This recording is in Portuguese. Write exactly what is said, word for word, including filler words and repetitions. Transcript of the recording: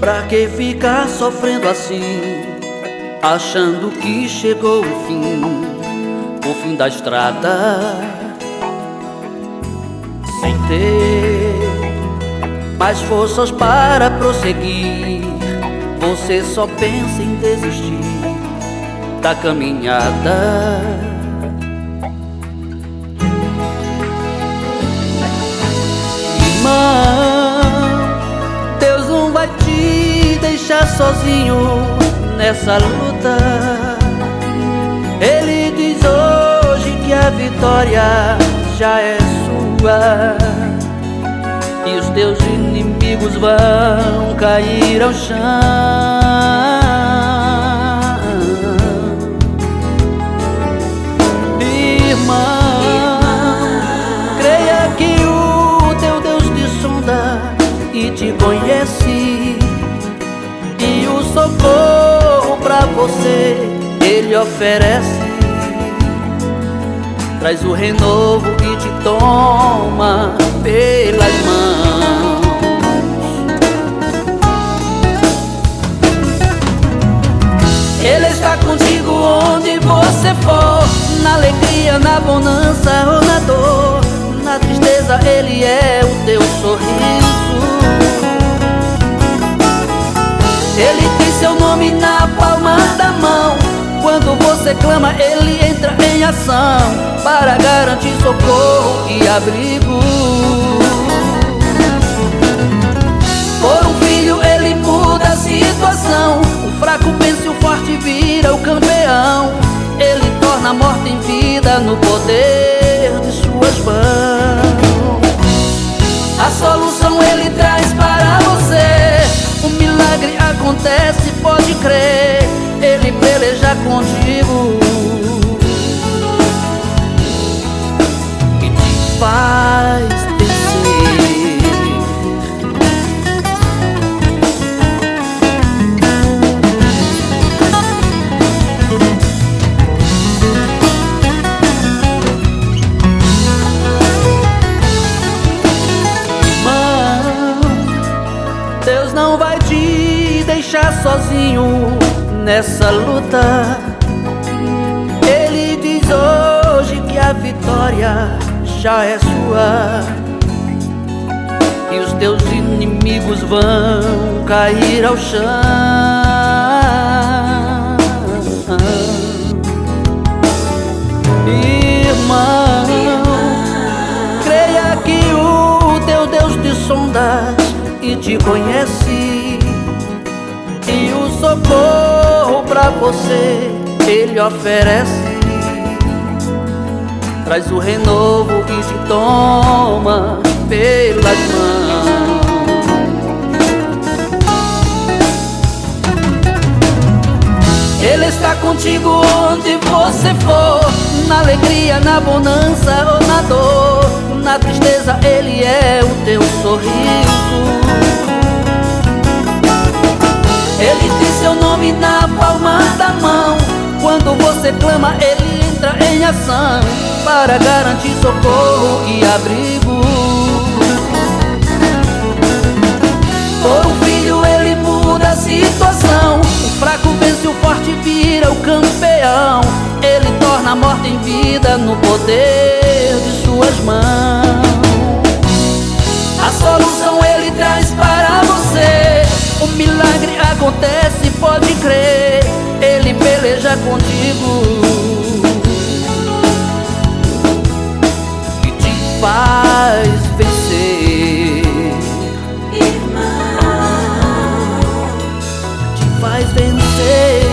Pra que ficar sofrendo assim, achando que chegou o fim, o fim da estrada, sem ter mais forças para prosseguir? Você só pensa em desistir da caminhada. Irmão, Deus não vai te deixar sozinho nessa luta. Ele diz hoje que a vitória já é sua, e os teus inimigos vão cair ao chão. Irmão, creia que o teu Deus te sonda e te conhece, e o socorro pra você Ele oferece. Traz o renovo e te toma pelas mãos. Ele está contigo onde você for, na alegria, na bonança ou na dor. Na tristeza Ele é o teu sorriso. Ele tem seu nome na palma da mão. Quando você clama, Ele entra em ação para garantir socorro e abrigo. Por um filho Ele muda a situação. O fraco vence, o forte vira o campeão. Ele torna a morte em vida no poder de suas mãos. A solução Ele traz para você. O milagre acontece, pode crer. Ele peleja contigo e te faz vencer. Irmão, Deus não vai te deixar sozinho nessa luta. Ele diz hoje que a vitória já é sua, e os teus inimigos vão cair ao chão. Irmão, creia que o teu Deus te sonda e te conhece, e o socorro pra você Ele oferece. Traz o renovo e te toma pelas mãos. Ele está contigo onde você for, na alegria, na bonança ou na dor. Na tristeza Ele é o teu sorriso. Ele tem seu nome na palma da mão. Quando você clama, Ele entra em ação para garantir socorro e abrigo. Por um filho Ele muda a situação. O fraco vence, o forte vira o campeão. Ele torna a morte em vida no poder de suas mãos. A solução Ele traz para você. O milagre acontece, pode crer. Ele peleja contigo e te faz vencer. Irmão, te faz vencer.